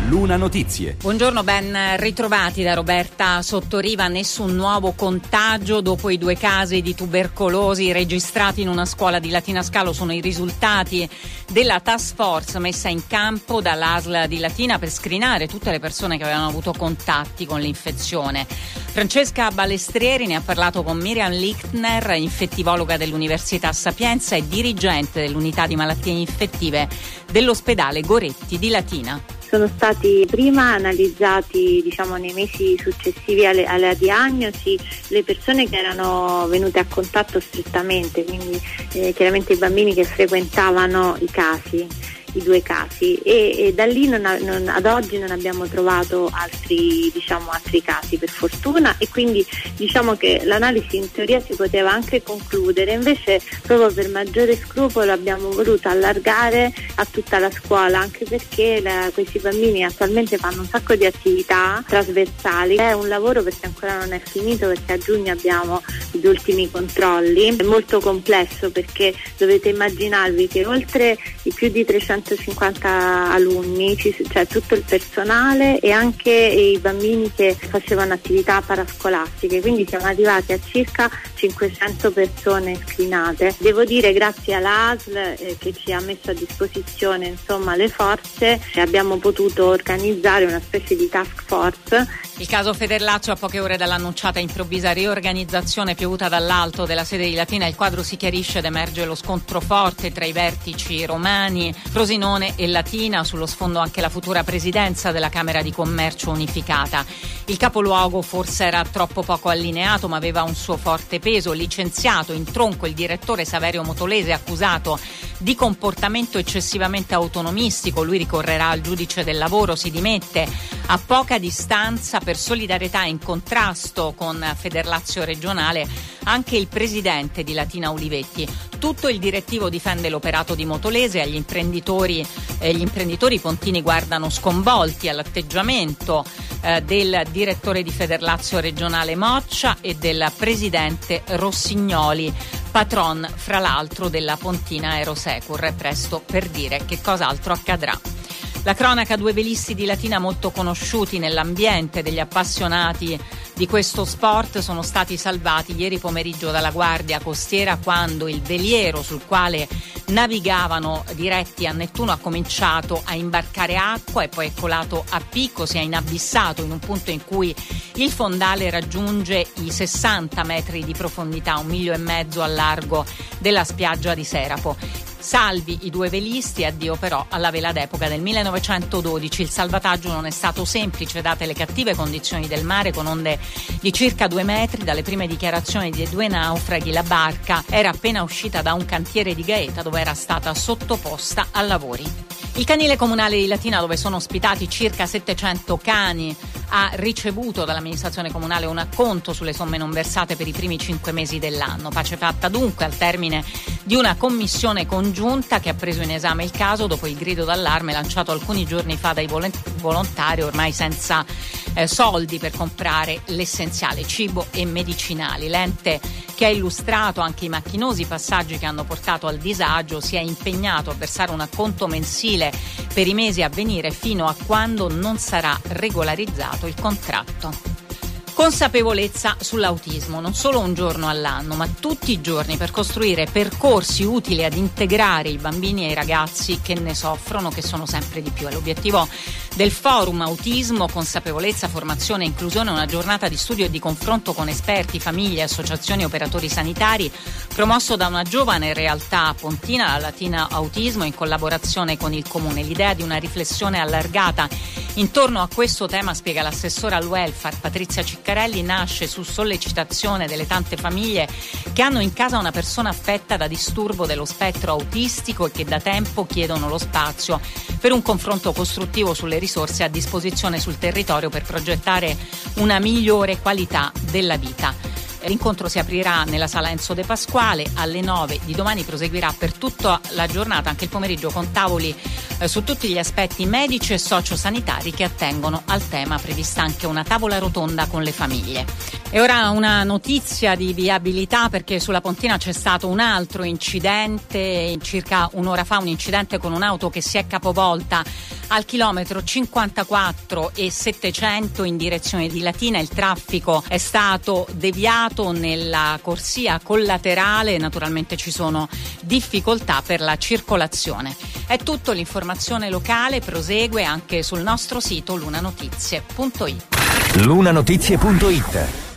Luna Notizie. Buongiorno, ben ritrovati da Roberta Sottoriva. Nessun nuovo contagio dopo i 2 casi di tubercolosi registrati in una scuola di Latina Scalo. Sono i risultati della task force messa in campo dall'ASL di Latina per screenare tutte le persone che avevano avuto contatti con l'infezione. Francesca Balestrieri ne ha parlato con Miriam Lichtner, infettivologa dell'Università Sapienza e dirigente dell'unità di malattie infettive dell'ospedale Goretti di Latina. Sono stati prima analizzati, nei mesi successivi alla diagnosi, le persone che erano venute a contatto strettamente, quindi chiaramente i bambini che frequentavano i 2 casi e da lì ad oggi non abbiamo trovato altri casi, per fortuna, e quindi che l'analisi in teoria si poteva anche concludere. Invece, proprio per maggiore scrupolo, abbiamo voluto allargare a tutta la scuola, anche perché questi bambini attualmente fanno un sacco di attività trasversali. È un lavoro perché ancora non è finito, perché a giugno abbiamo gli ultimi controlli. È molto complesso perché dovete immaginarvi che oltre i più di 350 alunni c'è tutto il personale e anche i bambini che facevano attività parascolastiche, quindi siamo arrivati a circa 500 persone screenate. Devo dire, grazie all'ASL che ci ha messo a disposizione le forze, abbiamo potuto organizzare una specie di task force. Il caso Federlaccio, a poche ore dall'annunciata improvvisa riorganizzazione piovuta dall'alto della sede di Latina, il quadro si chiarisce ed emerge lo scontro forte tra i vertici romani, Frosinone e Latina, sullo sfondo anche la futura presidenza della Camera di Commercio unificata. Il capoluogo forse era troppo poco allineato, ma aveva un suo forte peso. Licenziato in tronco il direttore Saverio Motolese, accusato di comportamento eccessivamente autonomistico. Lui ricorrerà al giudice del lavoro, si dimette a poca distanza. Per solidarietà in contrasto con Federlazio regionale anche il presidente di Latina Ulivetti. Tutto il direttivo difende l'operato di Motolese. Gli imprenditori pontini guardano sconvolti all'atteggiamento del direttore di Federlazio regionale Moccia e del presidente Rossignoli, patron fra l'altro della Pontina Aerosecur. È presto per dire che cos'altro accadrà. La cronaca, 2 velisti di Latina molto conosciuti nell'ambiente degli appassionati di questo sport sono stati salvati ieri pomeriggio dalla Guardia Costiera quando il veliero sul quale navigavano diretti a Nettuno ha cominciato a imbarcare acqua e poi è colato a picco, si è inabissato in un punto in cui il fondale raggiunge i 60 metri di profondità, 1,5 miglia al largo della spiaggia di Serapo. Salvi i 2 velisti, addio però alla vela d'epoca del 1912. Il salvataggio non è stato semplice date le cattive condizioni del mare con onde di circa 2 metri. Dalle prime dichiarazioni dei 2 naufraghi la barca era appena uscita da un cantiere di Gaeta dove era stata sottoposta a lavori. Il canile comunale di Latina, dove sono ospitati circa 700 cani, ha ricevuto dall'amministrazione comunale un acconto sulle somme non versate per i primi 5 mesi dell'anno. Pace fatta dunque al termine di una commissione congiunta che ha preso in esame il caso dopo il grido d'allarme lanciato alcuni giorni fa dai volontari ormai senza soldi per comprare l'essenziale, cibo e medicinali. L'ente, che ha illustrato anche i macchinosi passaggi che hanno portato al disagio, si è impegnato a versare un acconto mensile per i mesi a venire fino a quando non sarà regolarizzato il contratto. Consapevolezza sull'autismo, non solo un giorno all'anno, ma tutti i giorni, per costruire percorsi utili ad integrare i bambini e i ragazzi che ne soffrono, che sono sempre di più. È l'obiettivo del Forum Autismo, Consapevolezza, Formazione e Inclusione, una giornata di studio e di confronto con esperti, famiglie, associazioni e operatori sanitari, promosso da una giovane realtà pontina, la Latina Autismo, in collaborazione con il Comune. L'idea di una riflessione allargata intorno a questo tema, spiega l'assessora al welfare Patrizia Ciccarelli, nasce su sollecitazione delle tante famiglie che hanno in casa una persona affetta da disturbo dello spettro autistico e che da tempo chiedono lo spazio per un confronto costruttivo sulle risorse a disposizione sul territorio per progettare una migliore qualità della vita. L'incontro si aprirà nella sala Enzo De Pasquale alle 9 di domani, proseguirà per tutta la giornata, anche il pomeriggio, con tavoli su tutti gli aspetti medici e sociosanitari che attengono al tema, prevista anche una tavola rotonda con le famiglie. E ora una notizia di viabilità, perché sulla Pontina c'è stato un altro incidente circa un'ora fa, un incidente con un'auto che si è capovolta al chilometro 54 e 700 in direzione di Latina. Il traffico è stato deviato nella corsia collaterale, naturalmente ci sono difficoltà per la circolazione. È tutto, l'informazione locale prosegue anche sul nostro sito lunanotizie.it. lunanotizie.it